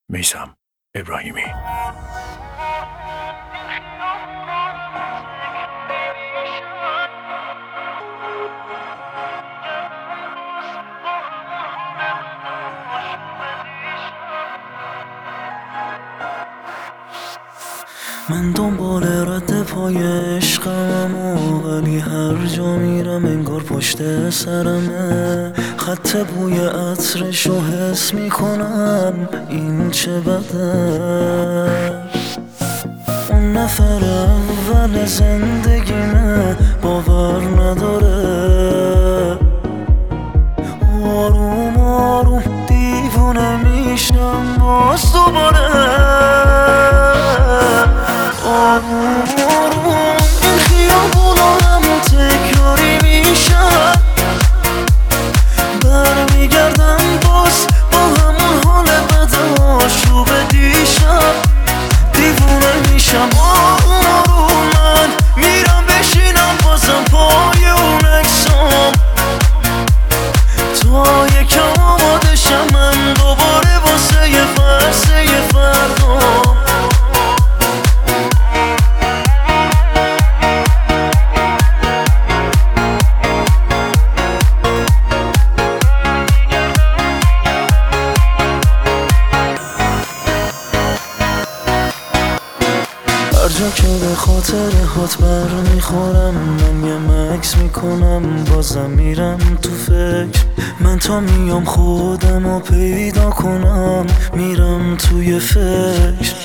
میثم ابراهیمی. من دنبال رد پای عشقم ولی هر جا میرم انگار پشت سرمه. خط بوی عطرشو حس میکنم، این چه بده. اون نفر اول زندگیمه، باور نداره. آروم آروم دیوونه میشم باز دوباره. آروم آروم این خیابونا همون تکراری میشن، برمیگردم باز با همون حال بد آشوب دیشب. دیوونه میشم آروم من میرم بشینم بازم پای اون اکسام، تا یکم آماده شم من دوباره واسه یه فردام. هر جا که به خاطر هات بر میخورم، من یه مکس میکنم بازم میرم تو فکر. من تا میام خودم رو پیدا کنم، میرم توی فکر.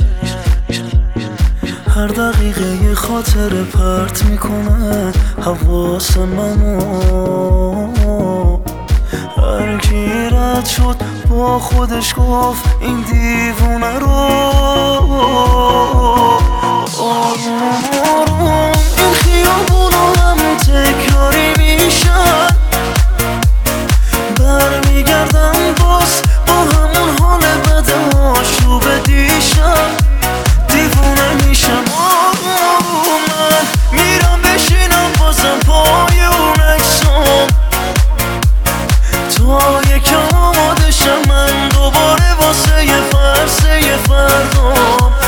هر دقیقه یه خاطر پرت میکنه حواس منو. هر کی رد شد با خودش گفت این دیوونه رو. آروم آروم این خیابونا همون تکراری میشن، برمیگردم باز با همون حال بد آشوب دیشب. دیوونه میشم آروم من میرم بشینم بازم پای اون اکسام، تا یکم آماده شم من دوباره واسه یه فردام.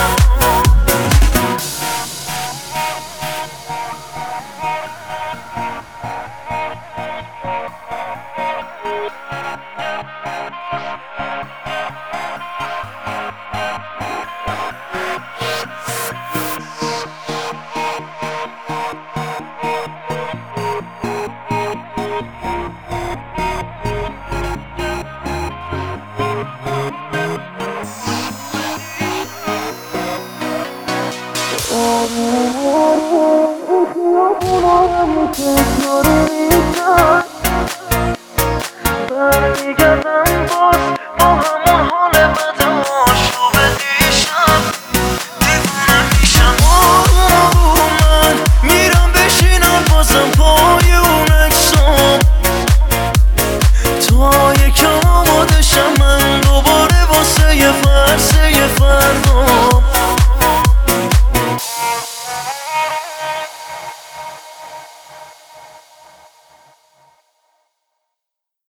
آروم آروم این خیابونا همون تکراری میشن،